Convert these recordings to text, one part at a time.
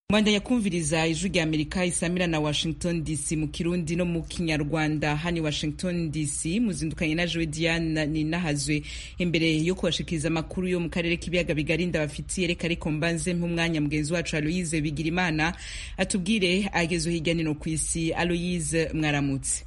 Mwanda ya kumviriza ijwi rya Amerika isamira na Washington DC mu Kirundi no mu Kinyarwanda. Hani Washington DC muzindukanye na Joe Diane Ninahazwe imbere yo kubashikiriza amakuru yo mu karere k'ibiyaga bigari ndabafitiye. Reka ariko mbanze mwanya mugenzi wacu Aloise Bigirimana atubwire agezo hirya no kw'isi. Aloise, mwaramutse.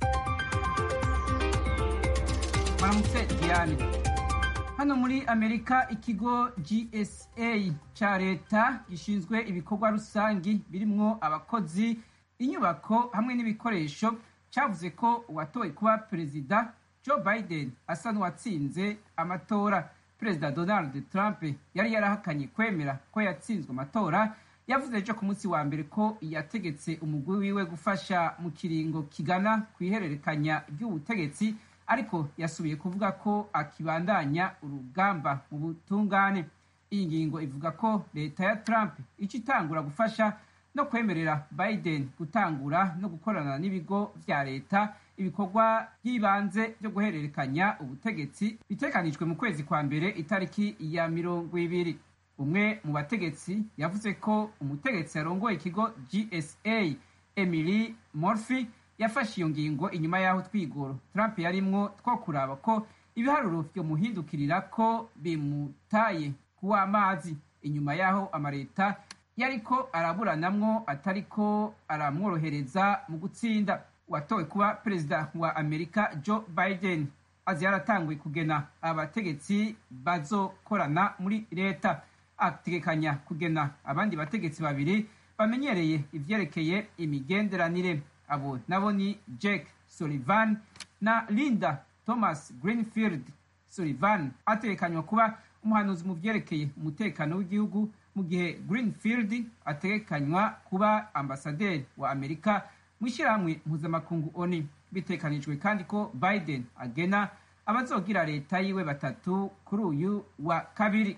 Mwaramutse Diane. Hano muri Amerika ikigo GSA ca leta gishinzwe ibikorwa rusangi birimwo abakozi, inyubako hamwe n'ibikoresho cavuze ko uwatowe kuba perezida Joe Biden asa n'uwatsinze amatora. Perezida Donald Trump yari yarahakanye kwemera ko yatsinzwe amatora. Yavuze ejo ku munsi wa mbere ko yategetse umugwi wiwe gufasha mu kiringo kigana kwihererekanya ry'ubutegetsi, ariko yasubiye kuvuga ko akibandanya urugamba mu butungane. Iyi ngingo ivuga ko leta ya Trump icitangura gufasha no kwemerera Biden gutangura no gukorana n'ibigo vya leta ibikorwa by'ibanze byo guhererekanya ubutegetsi bitekanijwe mu kwezi kwa mbere itariki ya 20. Umwe mu bategetsi yavuze ko umutegetsi yarongoye ikigo GSA Emily Murphy yafashe iyo ngingo inyuma y'aho twigoro Trump yarimwo two kuraba ko ibiharuro vyo muhindukirira ko bimutaye kuwa amazi, inyuma y'aho amareta yariko araburanamwo atariko aramworohereza mu gutsinda. Watowe kuba perezida wa Amerika Joe Biden azi yaratanguye kugena abategetsi bazokorana muri leta. Ategekanya kugena abandi bategetsi babiri bamenyereye ivyerekeye imigenderanire. Abo nabo ni Jake Sullivan na Linda Thomas Greenfield. Sullivan ategekanywa kuba umuhanuzi mu vyerekeye umutekano w'igihugu, mu gihe Greenfield ategekanywa kuba ambasaderi wa Amerika mw'ishirahamwe mpuzamakungu ONU. Bitekanijwe kandi ko Biden agena abazogira leta yiwe batatu kuri uyu wa kabiri.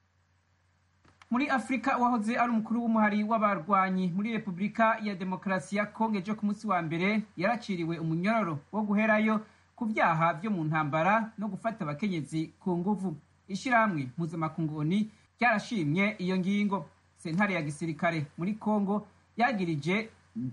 Muri Afrika, wahoze ari umukuru w'umuhari w'abarwanyi muri Republika ya Demokarasi ya Kongo ejo ku munsi wa mbere yaraciriwe umunyororo wo guherayo ku vyaha vyo mu ntambara no gufata abakenyezi ku nguvu. Ishirahamwe mpuzamakungu ONU ryarashimye iyo ngingo. Sentare ya gisirikare muri Kongo yagirije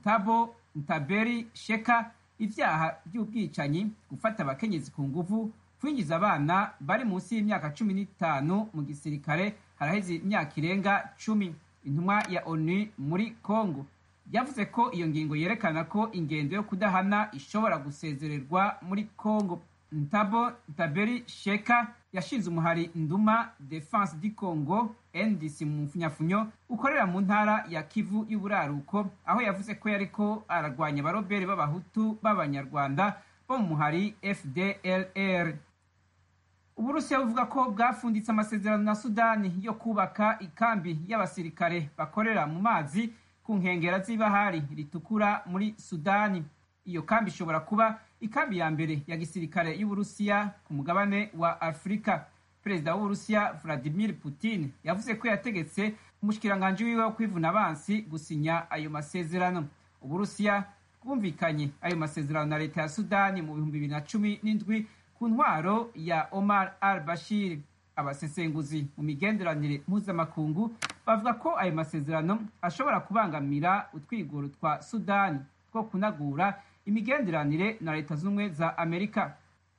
Ntaberi Sheka ivyaha by'ubwicanyi, gufata abakenyezi ku nguvu, kwinjiza abana bari munsi y'imyaka 15 mu gisirikare haraheze imyaka irenga 10. Intumwa ya ONU muri Kongo yavuze ko iyo ngingo yerekana ko ingendo yo kudahana ishobora gusezererwa muri Kongo. Ntaberi Sheka yashinze umuhari Nduma Defense du Congo NDC mu mfunyafunyo ukorera mu ntara ya Kivu y'Uburaruko, aho yavuze ko yariko aragwanya abarobere b'abahutu b'abanyarwanda bo mu muhari FDLR. Uburusiya buvuga ko bwafunditse amasezerano na Sudani yo kubaka ikambi y'abasirikare bakorera mu mazi ku nkengera z'ibahari ritukura muri Sudani. Iyo kambi ishobora kuba ikambi ya mbere ya gisirikare y'Uburusiya ku mugabane wa Afrika. Perezida w'Uburusiya Vladimir Putin yavuze ko yategetse umushikiranganje wiwe wo kwivuna abansi gusinya ayo masezerano. Uburusiya bwumvikanye ayo masezerano na leta ya Sudani mu 2017 ku ntwaro ya Omar al-Bashir. Abasesenguzi mu migenderanire mpuzamakungu bavuga ko ayo masezerano ashobora kubangamira utwigoro twa Sudani two kunagura imigenderanire na leta z'ubumwe za Amerika.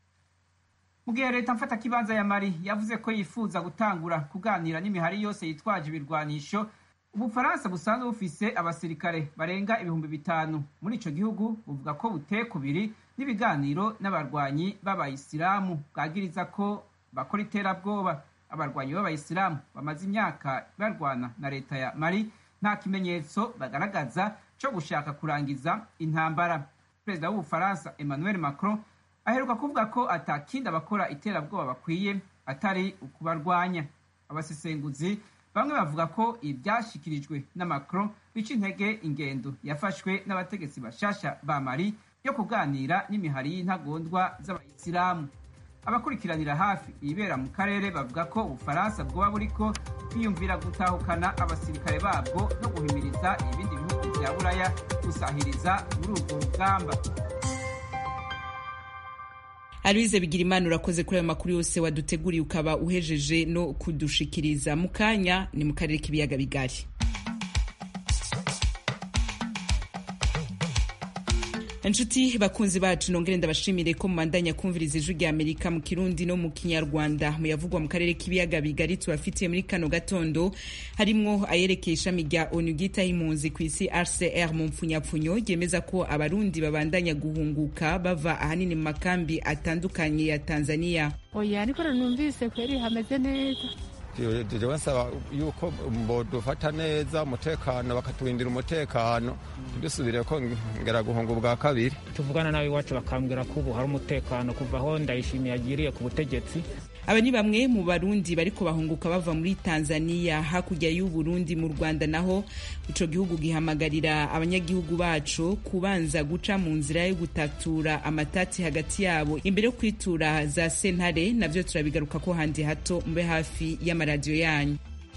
Mu gihe leta mfata kibanza ya Mali yavuze ko yifuza gutangura kuganira n'imihari yose yitwaje ibirwanisho, Ubufaransa busanzwe bufise abasirikare barenga 5,000 muri ico gihugu buvuga ko butekubiri n'ibiganiro n'abarwanyi b'abayisilamu bwagiriza ko bakora iterabwoba. Abarwanyi b'abayisilamu bamaze imyaka barwana na leta ya Mali nta kimenyetso bagaragaza cyo gushaka kurangiza intambara. Perezida w'Ubufaransa Emmanuel Macron aheruka kuvuga ko atakindi abakora iterabwoba bakwiye atari ukubarwanya. Abasesenguzi bamwe bavuga ko ibyashikirijwe na Macron bica intege ingendo yafashwe n'abategetsi bashasha ba Mali yo kuganira n'imihari y'intagondwa z'abayisilamu. Abakurikiranira hafi ibera mu karere bavuga ko Ubufaransa bwoba buriko bwiyumvira gutahukana abasirikare babwo no guhimiriza ibindi bihugu vya Buraya gusahiriza muri urwo rugamba. Aloise Bigirimana, urakoze kuri ayo makuru yose waduteguriye ukaba uhejeje no kudushikiriza. Mukanya ni mu karere k'ibiyaga bigari. Inshuti bakunzi bacu nongere ndabashimire ko mubandanya kumviriza ijwi rya Amerika mu Kirundi no mu Kinyarwanda muyavugwa mu karere k'ibiyaga bigari tubafitiye muri kano gatondo harimwo ayerekeye ishami rya ONU ryitaho impunzi ku isi HCR mu mpfunyapfunyo ryemeza ko abarundi babandanya guhunguka bava ahanini mu makambi atandukanye ya Tanzania. Oya ariko numvise kweri hameze neza. Jewe nsaba yuko dufata neza umutekano bakatwindira umutekano dusubire ko ngera guhunga ubwa kabiri. Tuvugana nawe iwacu bakambwira ko ubu hari umutekano kuva aho Ndayishimiye yagiriye ku butegetsi. Aba ni bamwe mu barundi bariko bahunguka bava muri Tanzania hakurya y'u Burundi. Mu Rwanda naho ico gihugu gihamagarira abanyagihugu bacu kubanza guca mu nzira yo gutatura amatati hagati yabo imbere yo kwitura za sentare. Navyo turabigaruka ko handi hato mbe hafi y'amaradiyo yanyu.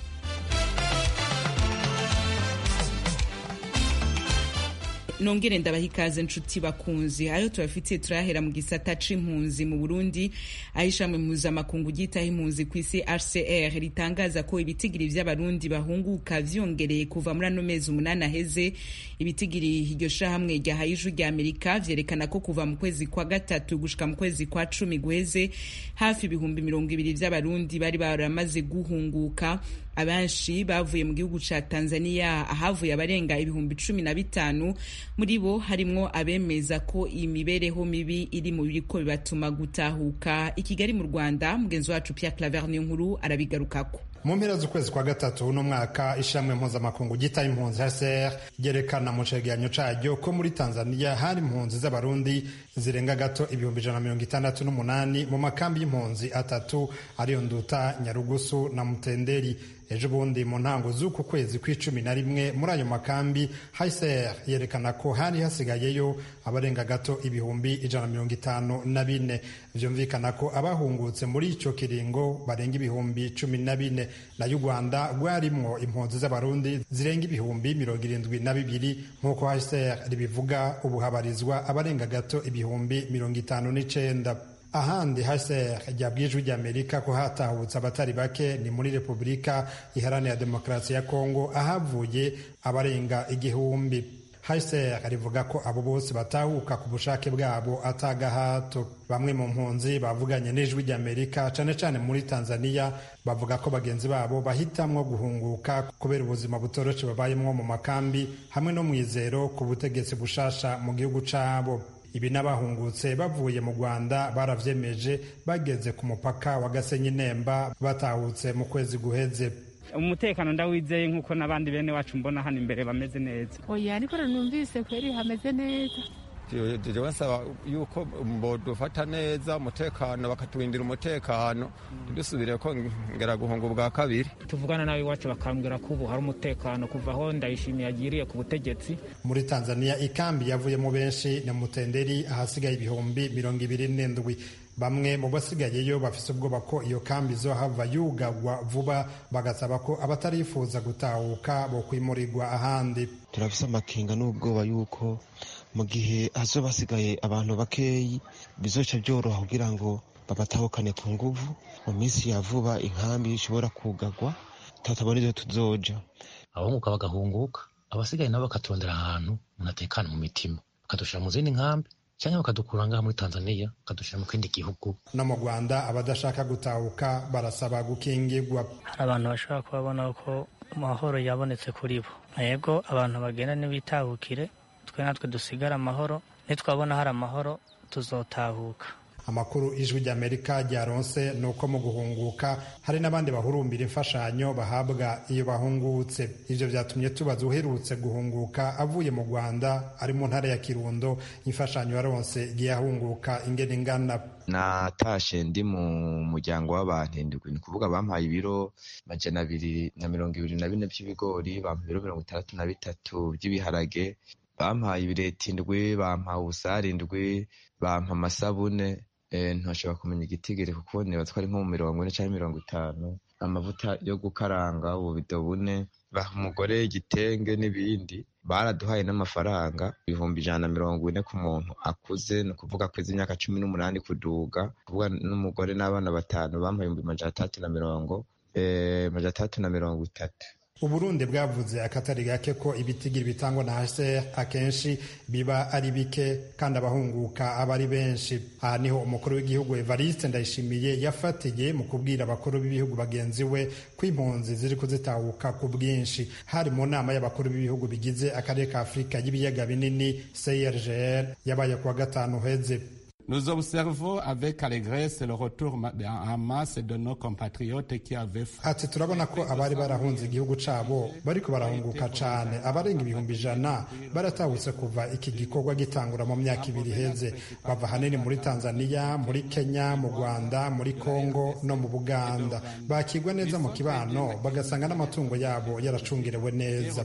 Nongere ndabaha ikaze nshuti bakunzi. Ayo tubafitiye turahera mu gisata c'impunzi mu Burundi, aho ishami mpuzamakungu ryitaho impunzi ku isi HCR ritangaza ko ibitigiri vy'abarundi bahunguka vyongereye kuva muri ano mezi 8 aheze. Ibitigiri iryo shahamwe ryahaye ijwi rya Amerika vyerekana ko kuva mu kwezi kwa gatatu gushika mu kwezi kwa 10 guheze hafi ibihumbi 200 vy'abarundi bari baramaze guhunguka. Abenshi bavuye mu gihugu ca Tanzania, ahavuye abarenga ibihumbi 15. Muri bo harimwo abemeza ko imibereho mibi iri mu biriko bibatuma gutahuka. I Kigali mu Rwanda mugenzi wacu Pierre Claver Niyonkuru arabigarukako. Mu mpera z'ukwezi kwa gatatu uno mwaka ishamwe mpuzamakungu ryitaho impunzi HCR ryerekana mu cegeranyo caryo ko muri Tanzania hari impunzi z'abarundi zirenga gato ibihumbi 168 mu makambi y'impunzi atatu ariyo Nduta, Nyarugusu na Mutenderi. Ejo bundi mu ntango z'uku kwezi kwa11 muri ayo makambi HCR yerekana ko hari hasigayeyo abarenga gato ibihumbi 154. Vyumvikana ko abahungutse muri ico kiringo barenga ibihumbi 14. Na Uganda rwarimwo impunzi z'abarundi zirenga ibihumbi 72 nk'uko HCR ribivuga. Ubu habarizwa abarenga gato ibihumbi 59. Ahandi HCR ryabwijwe rya Amerika ko hatahutse abatari bake ni muri Republika Iharanira Demokarasi ya Kongo ahavuye abarenga igihumbi. HCR rivuga ko abo bose batahuka ku bushake bwabo atagahato. Bamwe mu mpunzi bavuganye n'ijwi rya Amerika cane cane muri Tanzania bavuga ko bagenzi babo bahitamwo guhunguka kubera ubuzima butoroshe babayemwo mu makambi hamwe no mwizero ku butegetsi bushasha mu gihugu cabo. Ibi n'abahungutse bavuye mu Rwanda baravyemeje bageze ku mupaka wa Gasenyi Nemba batahutse mu kwezi guheze. Umutekano ndawizeye nkuko nabandi bene wacu mbona hano imbere bameze neza. Oya ariko numvise kweri hameze neza. Jewe nsaba yuko dufata neza umutekano bakatwindira umutekano dusubire ko ngera guhunga ubwa kabiri. Tuvugana nawe iwacu bakambwira ko ubu hari umutekano kuva aho Ndayishimiye yagiriye ku butegetsi. Muri Tanzania ikambi yavuyemo benshi na Mutenderi ahasigaye ibihumbi 27. Bamwe mu basigayeyo bafise ubwoba ko iyo kambi zohava yugagwa vuba, bagasaba ko abatarifuza gutahuka bo kwimurirwa ahandi. Turafise amakenga n'ubwoba yuko mu gihe hazoba hasigaye abantu bakeyi bizoca byoroha kugira ngo babatahukane ku nguvu. Mu minsi ya vuba inkambi ishobora kugagwa tutabona ivyo tuzoja. Abahunguka bagahunguka, abasigaye nabo bakaturondera ahantu munatekana mu mitima, bakadushira mu zindi nkambi cyangwa bakadukura ngaha muri Tanzania bakadushira mu kindi gihugu. No mu Rwanda abadashaka gutahuka barasaba gukingirwa. Hari abantu bashobora kubabona ko amahoro yabonetse kuri bo. Yego abantu bagenda n'ibitahukire, twe natwe dusigara amahoro, nitwabona hari amahoro tuzotahuka. Amakuru ijwi rya Amerika ryaronse nuko mu guhunguka hari n'abandi bahurumbira imfashanyo bahabwa iyo bahungutse. Ivyo vyatumye tubaza uherutse guhunguka avuye mu Rwanda ari mu ntara ya Kirundo imfashanyo yaronse giyahunguka ingene ingana. Natashe ndi mu muryango w'abantu indwi, ni kuvuga bampaye ibiro 224 by'ibigori, bampaye ibiro 63 by'ibiharage, bampaye ibireti indwi, bampaye ubusare indwi, bampa amasabune, ntashobora kumenya igitigiri kuko nibaza ko ari nko mu 40 cyangwa 50, amavuta yo gukaranga ububido 4, baha umugore igitenge n'ibindi. Baraduhaye n'amafaranga 140 ku muntu akuze, ni kuvuga kwezi imyaka 18 kuduga, kuvuga n'umugore n'abana 5 bampaye 330. Uburundi bwavuze akatari gake ko ibitigiri bitangwa na HCR akenshi biba ari bike kandi abahunguka aba ari benshi. Aha niho umukuru w'igihugu Evariste Ndayishimiye yafatiye mu kubwira abakuru b'ibihugu bagenzi we ko impunzi ziri kuzitahuka ku bwinshi. Hari mu nama y'abakuru b'ibihugu bigize akarere ka Afurika y'ibiyaga binini CIRGL yabaye kuwa gatanu heze. Nous observons avec allégresse le retour en masse de nos compatriotes qui avaient ati turabona ko abari barahunze igihugu cabo bariko barahunguka cane. Abarenga 100,000 baratahutse kuva iki gikorwa gitangura mu myaka 2 iheze, bava hanini muri Tanzania, muri Kenya, mu Rwanda, muri Kongo no mu Buganda. Bakigwa neza mu kibano bagasanga n'amatungo yabo yaracungirewe neza.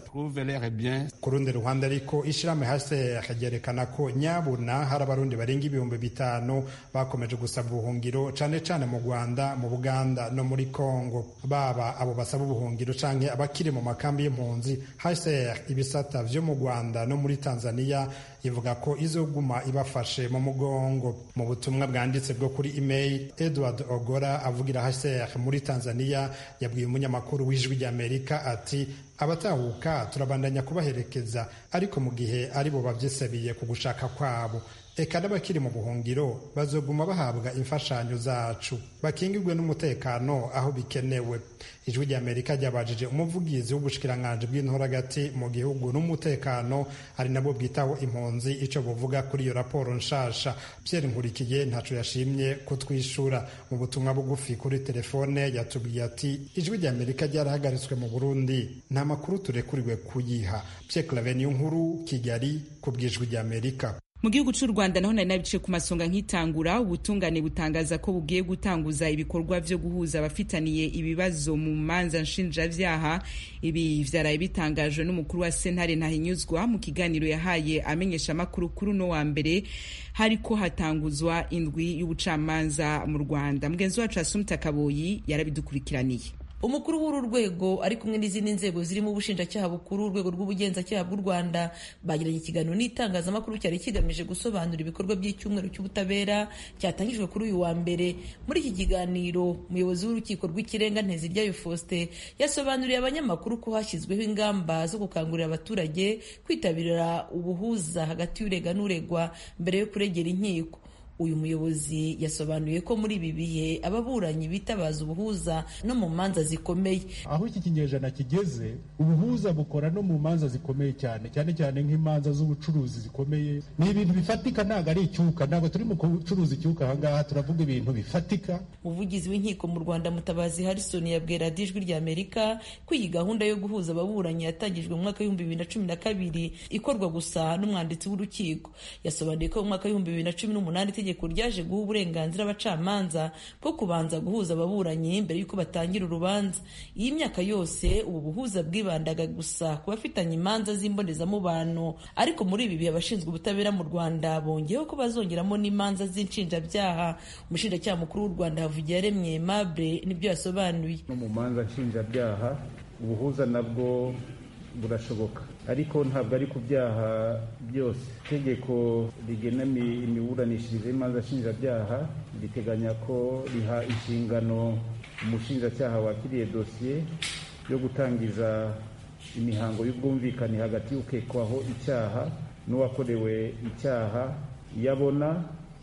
Ku rundi ruhande ariko ishirahamwe HCR ryerekana ko nyabuna hari abarundi barenga 5,000 bakomeje gusaba ubuhungiro cane cane mu Rwanda, mu Buganda no muri Kongo. Baba abo basaba ubuhungiro canke abakiri mu makambi y'impunzi, HCR ibisata vyo mu Rwanda no muri Tanzania ivuga ko izoguma ibafashe mu mugongo. Mu butumwa bwanditse bwo kuri email, Edward Ogora avugira HCR muri Tanzania yabwiye umunyamakuru w'Ijwi ry'Amerika ati abatahuka turabandanya kubaherekeza ariko mu gihe aribo bavyisebiye ku gushaka kwabo. Eka n'abakiri mu buhungiro bazoguma bahabwa imfashanyo zacu bakingirwe n'umutekano aho bikenewe. Ijwi ry'Amerika ryabajije umuvugizi w'ubushikiranganji bw'intoragati mu gihugu n'umutekano ari nabwo bwitaho impunzi ico buvuga kuri iyo raporo nshasha. Pierre Nkurikiye ntaco yashimye kutwishura. Mu butumwa bugufi kuri telefone yatubwiye ati Ijwi ry'Amerika ryarahagaritswe mu Burundi, nta makuru turekuriwe kuyiha. Pierre Claver Nkuru, Kigali, ku bw'Ijwi ry'Amerika. Mu gihugu cy'u Rwanda naho nari nabice ku masonga nk'itangura, ubutungane butangaza ko bugiye gutanguza ibikorwa vyo guhuza abafitaniye ibibazo mu manza nshinjavyaha. Ibi vyaraye bitangajwe n'umukuru wa sentare Ntahinyuzwa mu kiganiro yahaye amenyesha makuru kuri no wa mbere hariko hatanguzwa indwi y'ubucamanza mu Rwanda. Mugenzi wacu Asumta Kaboyi yarabidukurikiraniye. Umukuru w'uru rwego ari kumwe n'izindi nzego zirimo ubushinjacyaha bukuru, urwego rw'ubugenzacyaha bw'u Rwanda bagiranye ikiganiro n'itangazamakuru cyari kigamije gusobanura ibikorwa by'icyumweru cy'ubutabera cyatangijwe kuri uyu wa mbere. Muri iki kiganiro umuyobozi w'urukiko rw'ikirenga Nteziryayo Faustin yasobanuriye abanyamakuru ko hashyizweho ingamba zo gukangurira abaturage kwitabira ubuhuza hagati y'urega n'uregwa mbere yo kuregera inkiko. Uyu muyobozi yasobanuye ko muri ibi bihe ababuranyi bitabaza ubuhuza no mu manza zikomeye. Aho iki kinyejana kigeze, ubuhuza bukora no mu manza zikomeye cyane cyane nk'imanza z'ubucuruzi zikomeye. Ni ibintu bifatika, ntabwo ari icyuka, ntabwo turi mu kucuruza icyuka ahangaha, turavuga ibintu bifatika. Umuvugizi w'inkiko mu Rwanda Mutabazi Harrison yabwiye Radio Ijwi ry'Amerika ko iyi gahunda yo guhuza ababuranyi yatangijwe mu mwaka w'ibihumbi 2012 ikorwa gusa n'umwanditsi w'urukiko. Yasobanuye ko mu mwaka w'ibihumbi 2018 itegeko ryaje guha uburenganzira abacamanza bwo kubanza guhuza ababuranyi mbere y'uko batangira urubanza. Iyi myaka yose ubu buhuza bwibandaga gusa ku bafitanye imanza z'imbonezamubano, ariko muri ibi bihe abashinzwe ubutabera mu Rwanda bongeyeho ko bazongeramo n'imanza z'inshinjabyaha. Umushinjacyaha mukuru w'u Rwanda Havugiyaremye Aimable nibyo yasobanuye. No mu manza nshinjabyaha ubuhuza nabwo burashoboka, ariko ntabwo ari ku byaha byose. Itegeko rigena imiburanishirize y'imanza nshinjabyaha riteganya ko riha inshingano umushinjacyaha wakiriye dosiye yo gutangiza imihango y'ubwumvikane hagati y'ukekwaho icyaha n'uwakorewe icyaha iyo abona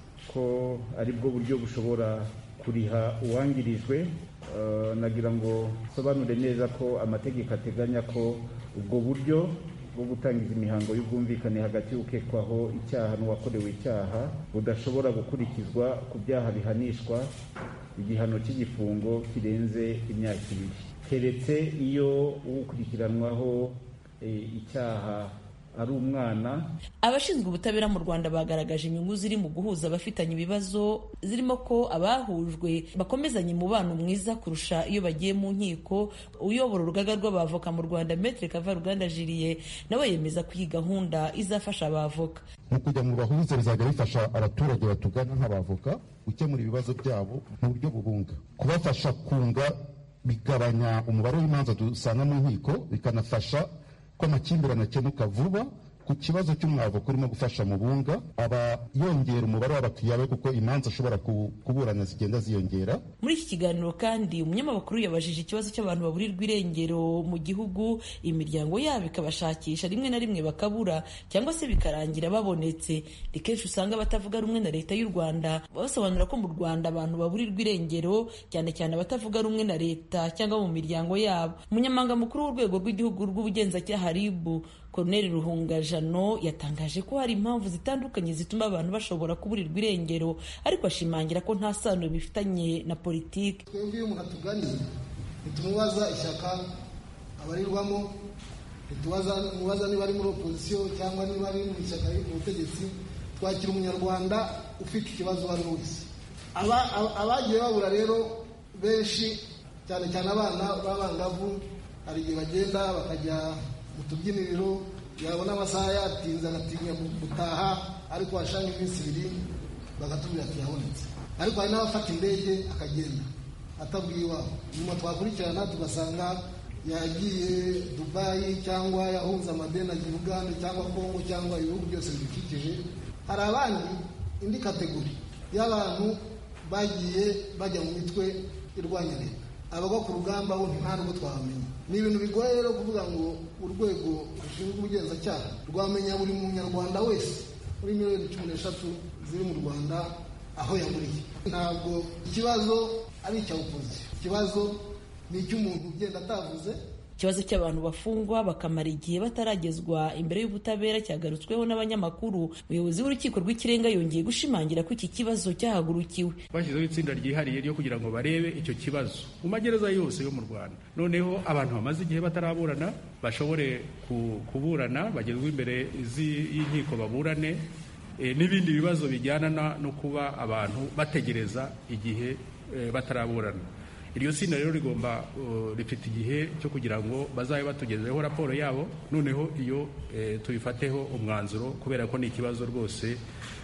ko ari bwo buryo bushobora kuriha uwangirijwe. Nagira ngo sobanure neza ko amategeko ateganya ko ubwo buryo bwo gutangiza imihango y'ubwumvikane hagati y'ukekwaho icyaha n'uwakorewe icyaha budashobora gukurikizwa ku byaha bihanishwa igihano cy'igifungo kirenze imyaka 2, keretse iyo ukurikiranwaho icyaha ari umwana. Abashinzwe ubutabera mu Rwanda bagaragaje inyungu ziri mu guhuza abafitanye ibibazo, zirimo ko abahujwe bakomezanya umubano mwiza kurusha iyo bagiye mu nkiko. Uyobora urugaga rw'abavoka mu Rwanda Maître Kavaruganda Julien nawe yemeza ko iyi gahunda izafasha abavoka. Mu kujya mu bahuza bizajya bifasha abaturage batugana nk'abavoka gukemura ibibazo byabo mu buryo bubunga, kubafasha kunga bigabanya umubare w'imanza dusanga mu nkiko, bikanafasha ko amakimbirane akemuka vuba ku kibazo cy'umwavoka urimo gufasha mu bunga aba yongera umubare w'abakiriya be kuko imanza ashobora kuburana zigenda ziyongera. Muri iki kiganiro kandi umunyamakuru yabajije ikibazo cy'abantu baburirwa irengero mu gihugu, imiryango yabo ikabashakisha rimwe na rimwe bakabura cyangwa se bikarangira babonetse. Ni kenshi usanga abatavuga rumwe na leta y'u Rwanda basobanura ko mu Rwanda abantu baburirwa irengero cyane cyane abatavuga rumwe na leta cyangwa mu miryango yabo. Umunyamabanga mukuru w'urwego rw'igihugu rw'ubugenzacyaha RIB Colonel Ruhungajano yatangaje ko hari impamvu zitandukanye zituma abantu bashobora kuburirwa irengero, ariko ashimangira ko nta sano bifitanye na politiki. Twebwe iyo umuntu atuganiye ntitumubaza ishyaka abarirwamo, ntitumubaza niba ari muri opozisiyo cyangwa niba ari mu ishyaka riri ku butegetsi. Twakira umunyarwanda ufite ikibazo uwo ari we wese. Abagiye babura rero benshi cyane cyane abana b'abangavu hari igihe bagenda bakajya mu tubyiniriro, yabona amasaha yatinze agatinya gutaha, ariko washanga iminsi 2 bagatubwira ati yabonetse. Ariko hari n'abafata indege akagenda atabwiye iwabo, nyuma twakurikirana tugasanga yagiye Dubai cyangwa yahunze amadeni agiye Uganda cyangwa Kongo cyangwa ibihugu byose bidukikije. Hari abandi indi kategori y'abantu bagiye bajya mu mitwe irwanya leta, abagwa ku rugamba bo nta nubwo twabamenya. Ni ibintu bigoye rero kuvuga ngo urwego rushinzwe ubugenzacyaha rwamenya buri munyarwanda wese muri miliyoni 13 ziri mu Rwanda aho yamuriye. Ntabwo ikibazo ari icya opozisiyo, ikibazo ni icy'umuntu ugenda atavuze. Ikibazo cy'abantu bafungwa bakamara igihe bataragezwa imbere y'ubutabera cyagarutsweho n'abanyamakuru. Umuyobozi w'urukiko rw'ikirenga yongeye gushimangira ko iki kibazo cyahagurukiwe. Bashyizeho itsinda ryihariye ryo kugira ngo barebe icyo kibazo mu magereza yose yo mu Rwanda. Noneho abantu bamaze igihe bataraburana bashobore kuburana, bagezwe imbere y'inkiko baburane, n'ibindi bibazo bijyana no kuba abantu bategereza igihe bataraburana. Iryo tsinda rero rigomba rifite igihe cyo kugira ngo bazabe batugezeho raporo yabo, noneho iyo tubifateho umwanzuro, kubera ko ni ikibazo rwose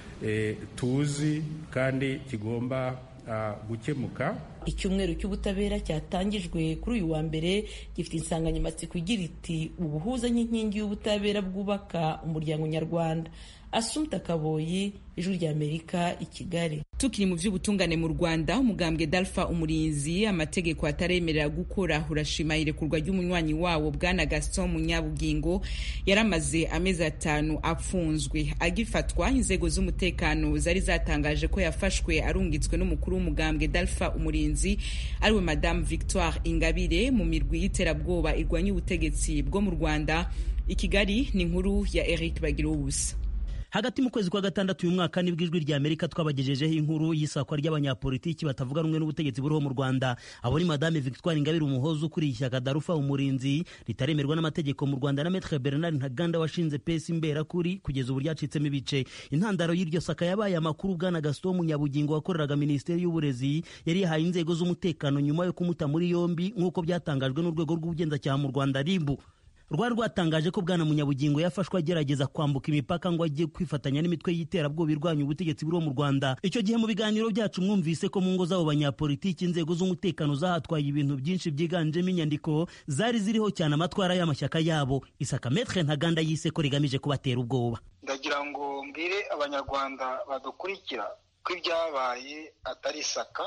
tuzi kandi kigomba gukemuka. Icyumweru cy'ubutabera cyatangijwe kuri uyu wa mbere gifite insanganyamatsiko igira iti ubuhuza nk'inkingi y'ubutabera bwubaka umuryango nyarwanda. Assumpta Kaboyi, Ijwi ry'Amerika, i Kigali. Tukiri mu vy'ubutungane mu Rwanda, umugambwe Dalpha Umurinzi amategeko ataremerera gukora urashima irekurwa ry'umunywanyi wawo Bwana Gaston Munyabugingo yaramaze amezi 5 apfunzwe. Agifatwa, inzego z'umutekano zari zatangaje ko yafashwe arungitswe n'umukuru w'umugambwe Dalpha Umurinzi ariwe Madame Victoire Ingabire mu mirwi y'iterabwoba irwanya ubutegetsi bwo mu Rwanda. I Kigali ni inkuru ya Eric Bagirubusa. Hagati mu kwezi kwa gatandatu uyu mwaka nibwo Ijwi ry'Amerika twabagejejeho inkuru y'isakwa ry'abanyapolitiki batavuga rumwe n'ubutegetsi buriho mu Rwanda. Abo ni Madame Victoire Ingabire umuhoza ukuriye ishyaka Dalpha Umurinzi ritaremerwa n'amategeko mu Rwanda na Maître Bernard Ntaganda washinze PS Imberakuri kugeza ubu ryacitsemo ibice. Intandaro y'iryo saka yabaye amakuru Bwana Gaston Munyabugingo wakoreraga Minisiteri y'Uburezi yari yahaye inzego z'umutekano nyuma yo kumuta muri yombi nk'uko byatangajwe n'urwego rw'ubugenzacyaha mu Rwanda RIB. Rwari rwatangaje ko Bwana Munyabugingo yafashwe agerageza kwambuka imipaka ngo ajye kwifatanya n'imitwe y'iterabwoba irwanya ubutegetsi buriho mu Rwanda. Icyo gihe mu biganiro byacu mwumvise ko mu ngo z'abo banyapolitiki inzego z'umutekano zahatwaye ibintu byinshi byiganjemo inyandiko zari ziriho cyane amatwara y'amashyaka yabo. Isaka Maître Ntaganda yise ko rigamije kubatera ubwoba. Ndagira ngo mbire abanyarwanda badukurikira ko ibyabaye atari isaka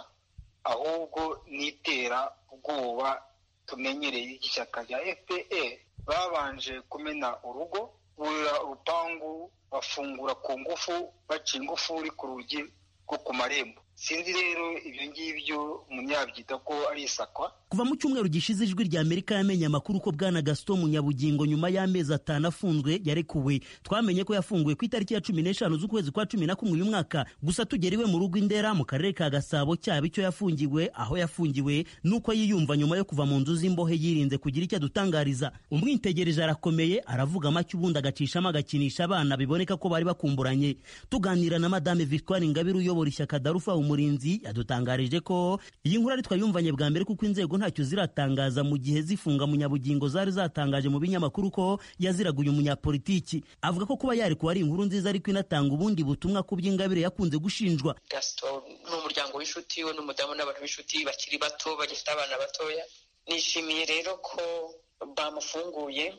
ahubwo nitera ubwoba tumenyereye ishyaka rya FPR. Babanje kumena urugo, burira urupangu, bafungura ku ngufu, baca ingufuri ku rugi rwo ku marembo. Sinzi rero ibyo ngibyo umunyabyita ko ari isakwa. Kuva mu cyumweru gishize Ijwi ry'Amerika yamenye amakuru ko Bwana Gaston Munyabugingo nyuma y'amezi 5 afunzwe yarekuwe. Twamenye ko yafunguwe ku itariki ya 15 z'ukwezi kwa 11 uyu mwaka. Gusa tugeriwe mu rugo Indera mu karere ka Gasabo cyaba icyo yafungiwe, aho yafungiwe nuko yiyumva nyuma yo kuva mu nzu z'imbohe yirinze kugira icyo adutangariza. Umwitegereje arakomeye, aravuga make ubundi agacishamo agakinisha abana biboneka ko bari bakumburanye. Tuganira na Madame Victoire Ingabire uyobora ishyaka Dalpha Umurinzi yadutangarije ko iyi nkuru ari twayumvanye bwa mbere kuko inzego ntacyo ziratangaza mu gihe zifunga Munyabugingo zari zatangaje mu binyamakuru ko yaziraguye umunyapolitiki. Avuga ko kuba yarekuwe ari inkuru nziza ariko inatanga ubundi butumwa ku by'Ingabire yakunze gushinjwa. Gaston ni umuryango w'inshuti we n'umudamu n'abantu b'inshuti bakiri bato bagifite abana batoya. Nishimiye rero ko bamufunguye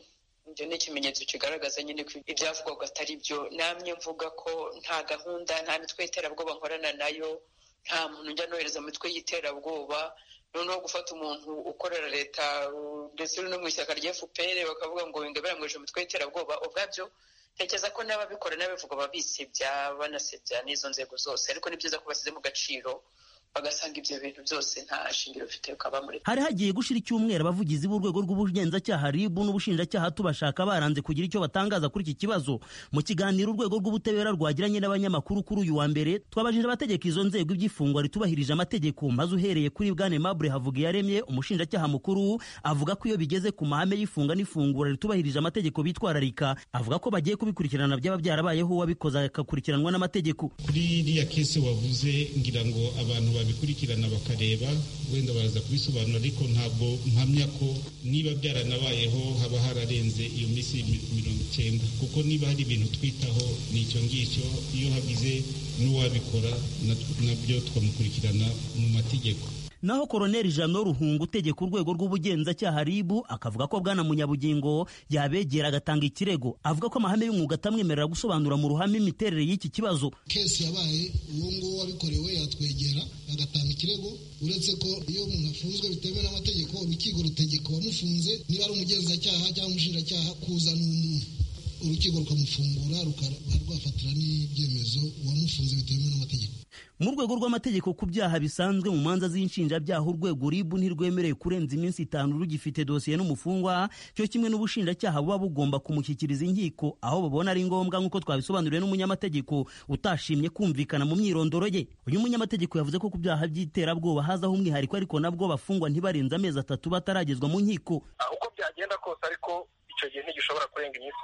ibyo ni ikimenyetso kigaragaza nyine ko ibyavugwaga atari byo. Namye mvuga ko nta gahunda, nta mitwe y'iterabwoba nkorana nayo, nta muntu njya nohereza mu mitwe y'iterabwoba. Noneho gufata umuntu ukorera leta ndetse no mu ishyaka rya FPR bakavuga ngo Ingabire amweje mu mitwe y'iterabwoba, ubwabyo tekereza ko n'ababikora n'abivuga babisebya banasebya n'izo nzego zose, ariko ni byiza ko basize mu gaciro bagasanga ibyo bintu byose nta shingiro bifite ukaba muri. Hari hagiye gushira icyumweru abavugizi b'urwego rw'ubugenzacyaha RIB n'ubushinjacyaha tubashaka baranze kugira icyo batangaza kuri iki kibazo. Mu kiganiro urwego rw'ubutabera rwagiranye n'abanyamakuru kuri uyu wa mbere, twabajije abategeka izo nzego iby'ifungwa ritubahirije amategeko, maze uhereye kuri Bwana Aimable Havugiyaremye umushinjacyaha mukuru avuga ko iyo bigeze ku mahame y'ifunga n'ifungura ritubahirije amategeko bitwararika, avuga ko bagiye kubikurikirana byaba byarabayeho uwabikoze akakurikiranwa n'amategeko. Kuri iriya kese wavuze ngira ngo abantu bikurikirana bakareba wenda baraza kubisobanura, ariko ntabwo mpamya ko niba byaranabayeho haba hararenze iyo minsi 90, kuko niba hari ibintu twitaho n'icyo ngicyo, iyo hagize n'uwabikora nabyo twamukurikirana mu mategeko. Naho Koloneli Jean Ruhunga utegeka urwego rw'ubugenzacyaha RIB akavuga ko Bwana Munyabugingo yabegera agatanga ikirego, avuga ko amahame y'umwuga atamwemerera gusobanura mu ruhame imiterere y'iki kibazo. Kesi yabaye uwo nguwo wabikorewe yatwegera agatanga ikirego, uretse ko iyo umuntu afunzwe bitemewe n'amategeko urukiko rutegeka uwamufunze, niba ari umugenzacyaha cyangwa umushinjacyaha, kuzana umuntu urukiko rukamufungura rwafatira n'ibyemezo uwamufunze bitemewe n'amategeko. Mu rwego rw'amategeko ku byaha bisanzwe mu manza z'inshinjabyaha urwego RIB ntirwemereye kurenza iminsi 5 rugifite dosiye n'umufungwa, cyo kimwe n'ubushinjacyaha buba bugomba kumushyikiriza inkiko aho babona ari ngombwa, nk'uko twabisobanuriwe n'umunyamategeko utashimye kumvikana mu myirondoro ye. Uyu munyamategeko yavuze ko ku byaha by'iterabwoba hazaho umwihariko, ariko nabwo bafungwa ntibarenze amezi 3 bataragezwa mu nkiko. Uko byagenda kose ariko icyo gihe ntigishobora kurenga iminsi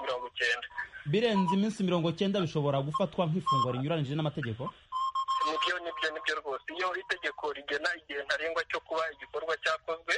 90. Birenze iminsi 90 bishobora gufatwa nk'ifungwa rinyuranije n'amategeko. Nibyo rwose. Iyo itegeko rigena igihe ntarengwa cyo kuba igikorwa cyakozwe,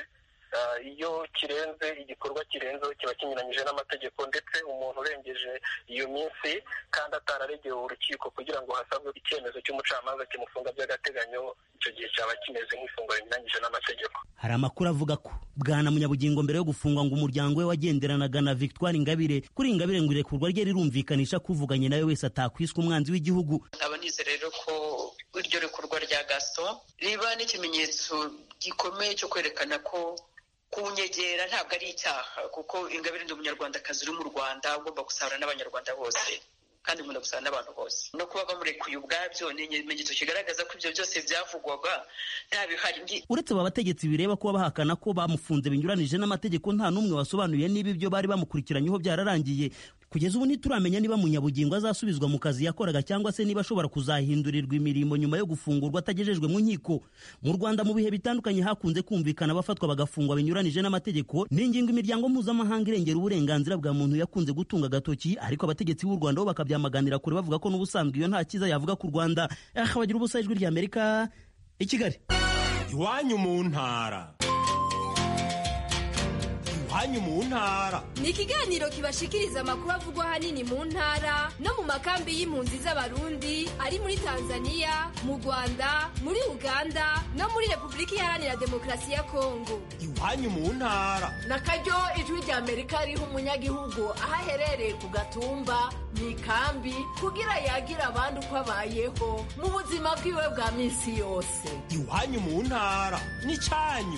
iyo kirenze igikorwa kirenzeho kiba kinyuranyije n'amategeko, ndetse umuntu urengeje iyo minsi kandi atararegewe urukiko kugira ngo hasabwe icyemezo cy'umucamanza kimufunga by'agateganyo, icyo gihe cyaba kimeze nk'ifungwa rinyuranyije n'amategeko. Hari amakuru avuga ko Bwana Munyabugingo mbere yo gufungwa ngo umuryango we wagenderanaga na Victoire Ingabire. Kuri Ingabire ngo irekurwa rye rirumvikanisha kuvuganye nawe wese atakwiswe umwanzi w'igihugu. Nkaba nizera rero ko iryo rekurwa rya Gaston riba n'ikimenyetso gikomeye cyo kwerekana ko kunyegera ntabwo ari icyaha, kuko Ingabire ndi umunyarwandakazi uri mu Rwanda ugomba gusabana n'abanyarwanda bose kandi nkunda gusabana n'abantu bose. No kuba bamurekuye ubwabyo ni ikimenyetso kigaragaza ko ibyo byose byavugwaga nta bihari. Uretse aba bategetsi bireba kuba bahakana ko bamufunze binyuranije n'amategeko, nta n'umwe wasobanuye niba ibyo bari bamukurikiranyeho byararangiye. Kugeza ubu ntituramenya niba Munyabugingo azasubizwa mu kazi yakoraga cyangwa se niba ashobora kuzahindurirwa imirimo nyuma yo gufungurwa atagejejwe mu nkiko. Mu Rwanda mu bihe bitandukanye hakunze kumvikana abafatwa bagafungwa binyuranije n'amategeko, n'ingingo imiryango mpuzamahanga irengera uburenganzira bwa muntu yakunze gutunga agatoki, ariko abategetsi b'u Rwanda bo bakabyamaganira kure bavuga ko n'ubusanzwe iyo nta cyiza yavuga ku Rwanda. Bagira ubusa, Ijwi ry'Amerika, i Kigali. Iwanyu mu ntara. Iwanyu mu ntara ni ikiganiro kibashikiriza amakuru avugwa ahanini mu ntara no mu makambi y'impunzi z'Abarundi ari muri Tanzania, mu Rwanda, muri Uganda no muri Repubulika Iharanira Demokarasi ya Kongo. Iwanyu mu ntara nakaryo Ijwi ry'Amerika riha umunyagihugu aho aherereye ku gatumba mu ikambi kugira yagira abandi uko abayeho mu buzima bwiwe bwa minsi yose. Iwanyu mu ntara ni cyanyu.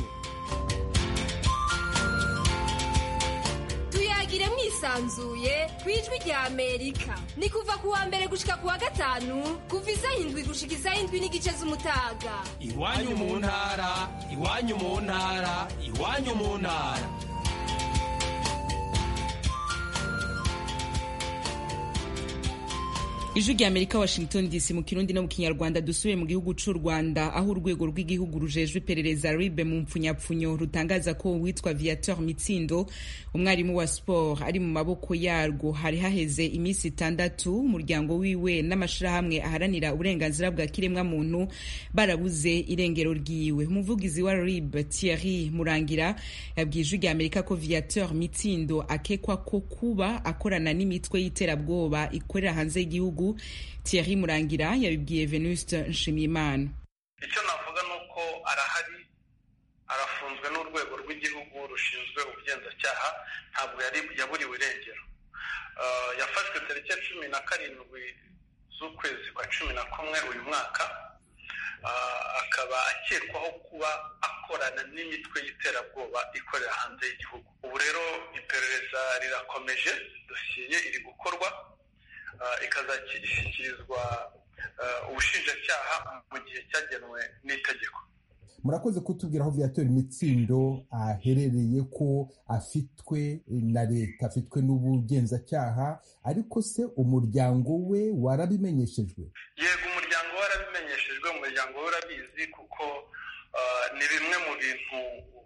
Tuyagire mwisanzuye ku Ijwi ry'Amerika. Ni kuva ku wa mbere gushika ku wa gatanu kuva isaha 7 gushika isaha 7:30 z'umutaga. Iwanyu mu ntara, iwanyu mu ntara, iwanyu mu ntara. Ijwi ry'Amerika, Washington DC, mu Kirundi no mu Kinyarwanda. Dusubiye mu gihugu c'u Rwanda, aho urwego rw'igihugu rujejwe iperereza RIB mu mpfunyapfunyo rutangaza ko uwitwa Viateur Mitsindo, umwarimu wa sport, ari mu maboko yarwo. Hari haheze iminsi 6 umuryango wiwe n'amashirahamwe aharanira uburenganzira bwa kiremwa muntu barabuze irengero ryiwe. Umuvugizi wa RIB Thierry Murangira yabwiye Ijwi ry'Amerika ko Viateur Mitsindo akekwa ko kuba akorana n'imitwe y'iterabwoba ikorera hanze y'igihugu. Thierry Murangira yabibwiye Venuste Nshimiyimana. Icyo navuga nuko arahari, arafunze afunzwe n'urwego rw'igihugu rushinzwe ubugenzacyaha ntabwo yaburiwe irengero. Yafashwe tariki ya 17 z'ukwezi kwa 11 uyu mwaka, akaba akekwaho kuba akorana n'imitwe y'iterabwoba ikorera hanze y'igihugu. Ubu rero iperereza rirakomeje, dosiye ye iri gukorwa, ikazashyikirizwa ubushinjacyaha mu gihe cyagenwe n'itegeko. Murakoze kutubwira aho Viateur Mitsindo aherereye, ko afitwe na leta, afitwe n'ubugenzacyaha, ariko se umuryango we warabimenyeshejwe? Yego, umuryango we warabimenyeshejwe, umuryango we urabizi, kuko ni bimwe mu bintu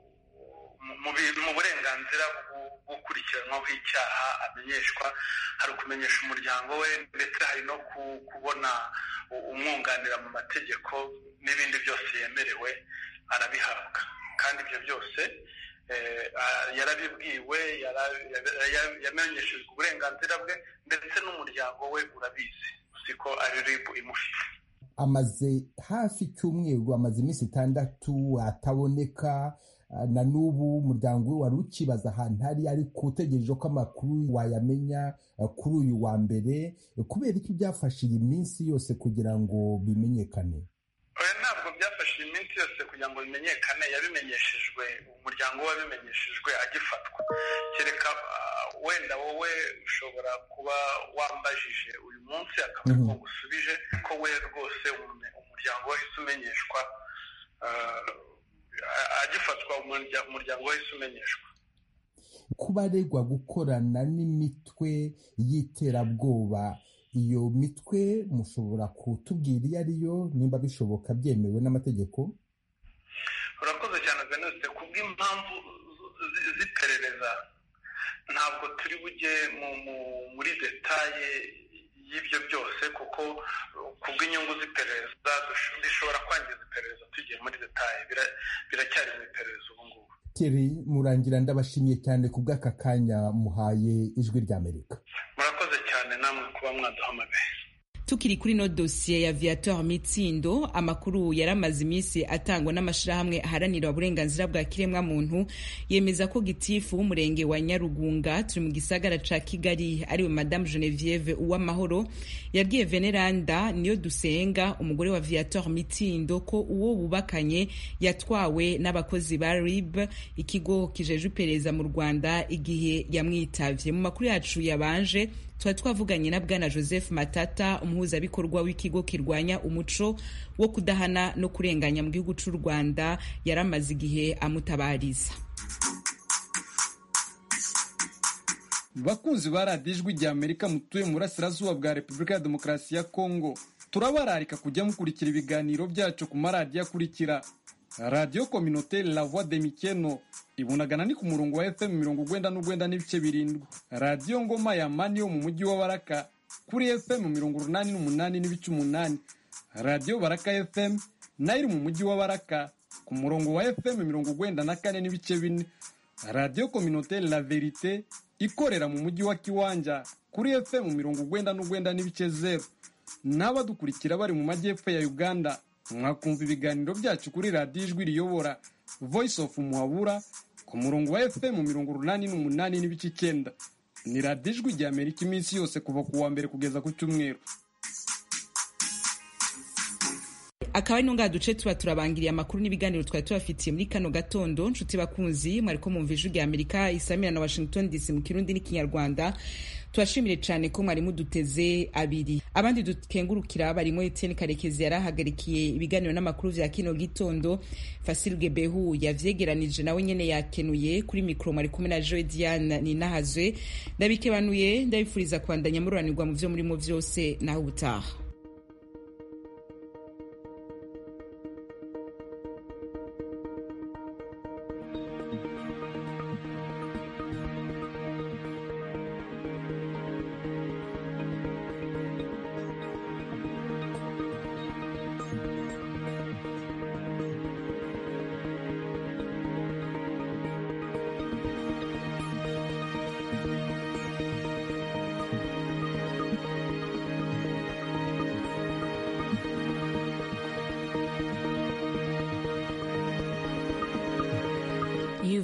mu burenganzira bw'ukurikiranwaho icyaha amenyeshwa. Hari ukumenyesha umuryango we, ndetse hari no kubona umwunganira mu mategeko, n'ibindi byose yemerewe arabihabwa. Kandi ibyo byose yarabibwiwe, yamenyeshejwe uburenganzira bwe, ndetse n'umuryango we urabizi, uzi ko ari RIB imufite. Amaze hafi icyumweru, amaze iminsi 6 ataboneka, na n'ubu umuryango we wari ukibaza ahantu hari, ariko utegereje ko amakuru wayamenya kuri uyu wa mbere. Kubera iki byafashe iyi minsi yose kugira ngo bimenyekane? Ntabwo byafashe iyi minsi yose kugira ngo bimenyekane, yabimenyeshejwe, umuryango we wabimenyeshejwe agifatwa. Kereka wenda wowe ushobora kuba wambajije uyu munsi akaba ariko gusubije ko we rwose umuryango wahise umenyeshwa, agifatwa umuryango wahise umenyeshwa. Kuba aregwa gukorana n'imitwe y'iterabwoba, iyo mitwe mushobora kutubwira iyo ariyo, nimba bishoboka byemewe n'amategeko? Urakoze cyane Venuste. Kubw'impamvu z'iperereza ntabwo turi bujye muri detaye y'ibyo byose, kuko kubw'inyungu z'iperereza zishobora kwangiza iperereza tugiye muri detaye. Biracyari mu iperereza ubu ngubu. Thierry Murangira, ndabashimiye cyane ku bw'aka kanya muhaye Ijwi ry'Amerika. Murakoze cyane namwe kuba mwaduhamagaye. Tukiri kuri no dosiye ya Viateur Mitsindo, amakuru yaramaze iminsi atangwa n'amashirahamwe aharanira uburenganzira bwa kiremwa muntu yemeza ko gitifu w'umurenge wa Nyarugunga turi mu gisagara ca Kigali ariwe Madame Genevieve Uwamahoro yabwiye Veneranda niyo dusenga, umugore wa Viateur Mitsindo, ko uwo bubakanye yatwawe n'abakozi ba RIB, ikigo kijeje iperereza mu Rwanda, igihe yamwitavye. Mu makuru yacu yabanje twavuganye na Bwana Joseph Matata, umuhuzabikorwa w'ikigo kirwanya umuco wo kudahana no kurenganya mu gihugu cy'u Rwanda, yaramaze igihe amutabariza. Bakunzi ba radiyo Ijwi ry'Amerika mutuye mu burasirazuba bwa Repubulika ya Demokarasi ya Kongo, turabararika kujya mukurikira ibiganiro byacu ku maradiyo akurikira: Radio Communautaire La Voix de Mikeno ibunagana ni ku murongo wa FM 99.7, Radio Ngoma ya Mani yo mu mujyi wa Baraka kuri FM 88.8, Radio Baraka FM nayo mu mujyi wa Baraka ku murongo wa FM 94.4, Radio Communautaire La Verite ikorera mu mujyi wa Kiwanja kuri FM 99.0. N'abadukurikira bari mu majyepfo ya Uganda mwakumva ibiganiro byacu kuri radiyo Ijwi riyobora Voice of Muhabura ku murongo wa FM 88.9. Ni radiyo Ijwi ry'Amerika iminsi yose kuva ku wa mbere kugeza ku cyumweru. Akaba ino ngaha duce tuba turabangiriye amakuru n'ibiganiro twari tubafitiye muri kano gatondo. Nshuti bakunzi, mwariko mumva Ijwi ry'Amerika isamira na Washington DC mu Kirundi n'Ikinyarwanda. Tubashimire cyane ko mwari muduteze abiri. Abandi dukengurukira barimo Etienne Karekezi yarahagarikiye ibiganiro n'amakuru vya kino gitondo. Fasil Gebehu yavyegeranije nawe nyene yakenuye. Kuri mikro mwari kumwe na Joe Diane Ninahazwe. Ndabikebanuye, ndabifuriza kwandanya mururanirwa mu vyo murimo vyose naho ubutaha.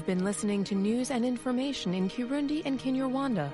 You've been listening to news and information in Kirundi and Kinyarwanda